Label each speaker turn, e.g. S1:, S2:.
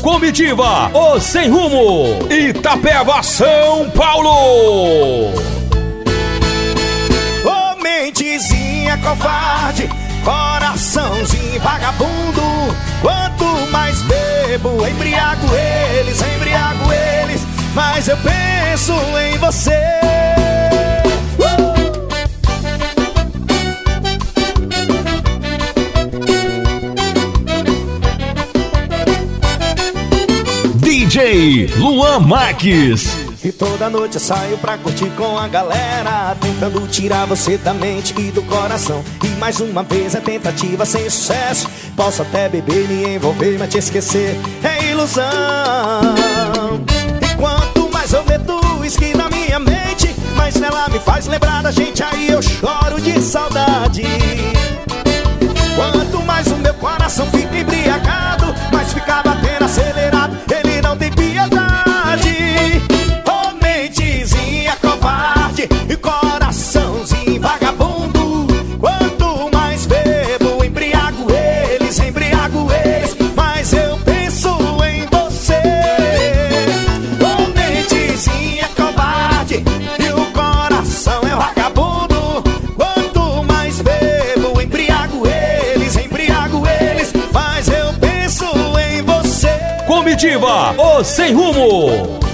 S1: Comitiva, o Sem Rumo, Itapeva, São Paulo.
S2: Ô mentezinha covarde, coraçãozinho vagabundo. Quanto mais bebo, embriago eles, mas eu penso em você.
S1: DJ Luan Marques.
S2: E toda noite eu saio pra curtir com a galera, tentando tirar você da mente e do coração. E mais uma vez é tentativa sem sucesso. Posso até beber, me envolver, mas te esquecer é ilusão. E quanto mais eu meto uísque na minha mente, mais ela me faz lembrar da gente, aí eu choro de saudade. Quanto mais o meu coração fica embriagado, mais fica batendo acelerado, ele não tem piedade. Ô mentezinha covarde e coraçãozinho vagabundo. Quanto mais bebo, embriago eles, mas eu penso em você. Ô mentezinha covarde e o coração é vagabundo. Quanto mais bebo, embriago eles, mas eu penso em você.
S1: Comitiva, o Sem Rumo.